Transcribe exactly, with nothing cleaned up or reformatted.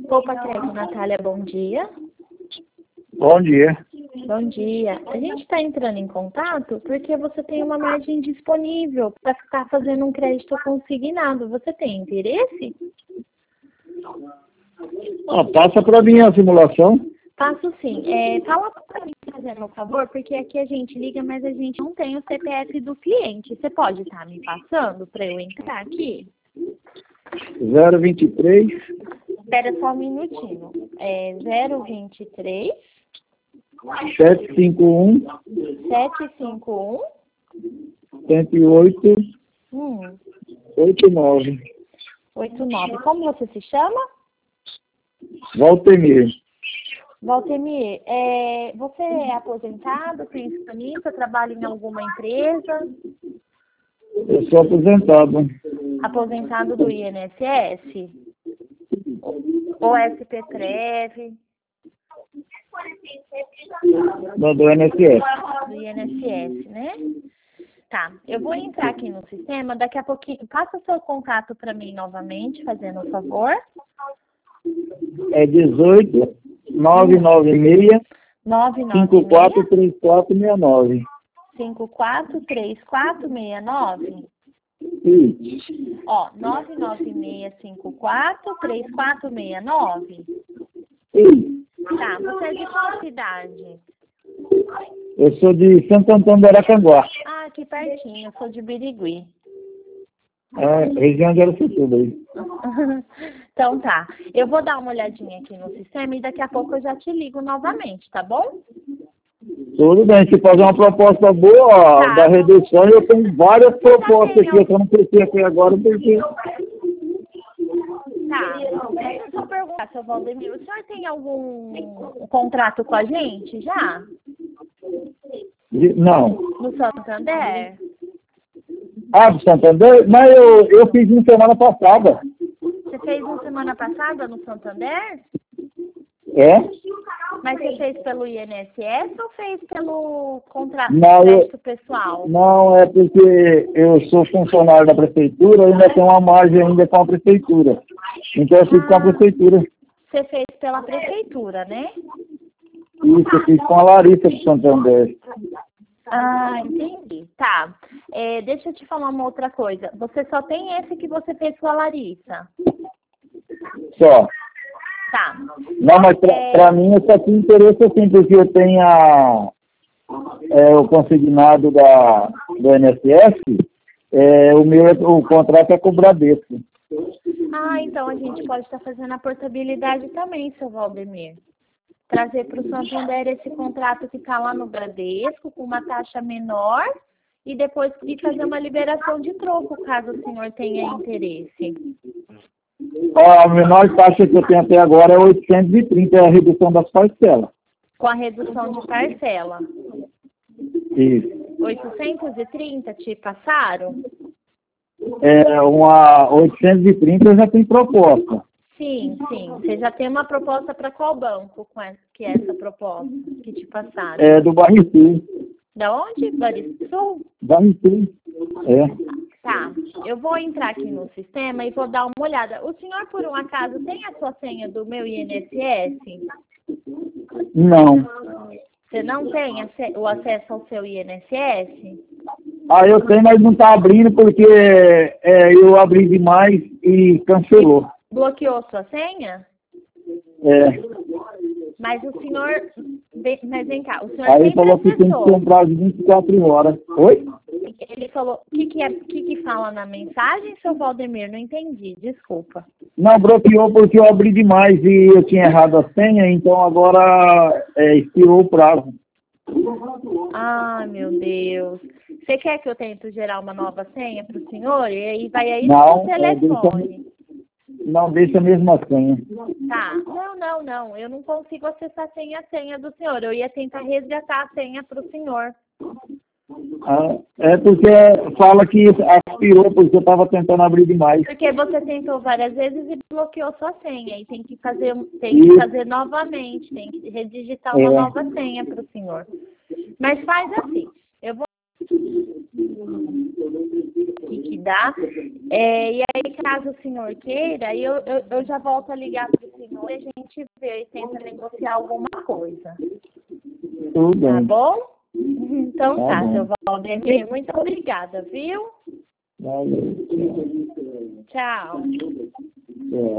Poupa Crédito, Natália, bom dia. Bom dia. Bom dia. A gente está entrando em contato porque você tem uma margem disponível para ficar fazendo um crédito consignado. Você tem interesse? Ah, passa para mim a simulação. Passo sim. É, fala para mim, fazendo um favor, porque aqui a gente liga, mas a gente não tem o C P F do cliente. Você pode estar me passando para eu entrar aqui? zero vinte e três. Espera só um minutinho. É zero vinte e três, sete cinco um. sete cinco cento e oito. um, um, oitenta e nove. oito nove. Como você se chama? Valtemir. Valtemir, é, você é aposentado, pensionista, trabalha em alguma empresa? Eu sou aposentado. Aposentado do I N S S? Ou S P T R E V? Do, do I N S S. Do I N S S, né? Tá, eu vou entrar aqui no sistema, daqui a pouquinho, passa o seu contato para mim novamente, fazendo um favor. É dezoito, nove nove seis, nove nove cinco quatro três quatro seis nove. cinco quatro três quatro seis nove. Isso. Ó, nove nove seis cinco quatro três quatro seis nove. Isso. Tá, você é de qual cidade? Eu sou de Santo Antônio do Aracanguá. Ah, aqui pertinho, eu sou de Birigui. É, região de Aracatuba aí. Então tá, eu vou dar uma olhadinha aqui no sistema e daqui a pouco eu já te ligo novamente, tá bom? Tudo bem, se fazer uma proposta boa, ó, Tá. da redução, eu tenho várias propostas tem aqui, eu só não pensei aqui agora porque... Tá, deixa eu só perguntar, seu Valdemir, o senhor tem algum contrato com a gente já? de- Não. No Santander? Ah, do Santander? Mas eu, eu fiz uma semana passada. Você fez uma semana passada no Santander? É? Mas você fez pelo I N S S ou fez pelo contrato de Não, eu- crédito pessoal? Não, é porque eu sou funcionário da prefeitura, ainda tenho uma margem ainda com a prefeitura. Então eu fiz com a Ah. prefeitura. Você fez pela prefeitura, né? Isso, eu fiz com a Larissa do Santander. Ah, entendi. Tá. É, deixa eu te falar uma outra coisa. Você só tem esse que você fez com a Larissa? Só. Tá. Não, mas pra, É. pra mim eu só tinha interesse assim, porque eu tenho a, é, o consignado da, do I N S S, é, o meu, o contrato é com o Bradesco. Ah, então a gente pode estar fazendo a portabilidade também, seu Valdemir. Trazer para o Santander esse contrato que está lá no Bradesco, com uma taxa menor, e depois ir fazer uma liberação de troco, caso o senhor tenha interesse. Ó, a menor taxa que eu tenho até agora é oitocentos e trinta, é a redução das parcelas. Com a redução de parcela. Isso. oitocentos e trinta te passaram? É, uma oitocentos e trinta eu já tenho proposta. Sim, sim. Você já tem uma proposta para qual banco com essa, que é essa proposta que te passaram? É do Banrisul. Da onde? Barisul? Banrisul. É. Tá. Eu vou entrar aqui no sistema e vou dar uma olhada. O senhor, por um acaso, tem a sua senha do meu I N S S? Não. Você não tem ace- o acesso ao seu I N S S? Ah, eu tenho, mas não tá abrindo porque é, eu abri demais e cancelou. Bloqueou sua senha? É. Mas o senhor... Vem- Mas vem cá, o senhor Aí ele sempre falou que tem que ter acessou. um prazo de vinte e quatro horas. Oi? Ele falou... O que que, é, o que que fala na mensagem, seu Valdemir? Não entendi, desculpa. Não, bloqueou porque eu abri demais e eu tinha errado a senha, então agora é, expirou o prazo. Ai, meu Deus. Você quer que eu tente gerar uma nova senha para o senhor? E aí vai aí Não, no seu é, telefone. Não, deixa a mesma senha. Tá. Não, não, não. Eu não consigo acessar sem a senha do senhor. Eu ia tentar resgatar a senha para o senhor. Ah, é porque fala que aspirou porque eu estava tentando abrir demais. Porque você tentou várias vezes e bloqueou sua senha. E tem que fazer, tem que Isso. fazer novamente. Tem que redigitar uma É. nova senha para o senhor. Mas faz assim. Eu vou... O que que dá? É, e aí, caso o senhor queira, eu, eu, eu já volto a ligar para o senhor a gente vê e tenta negociar alguma coisa. Tudo Tá bem. bom? Então Tá tá, bom. seu Valdemir. Muito obrigada, viu? Valeu. Tchau. É.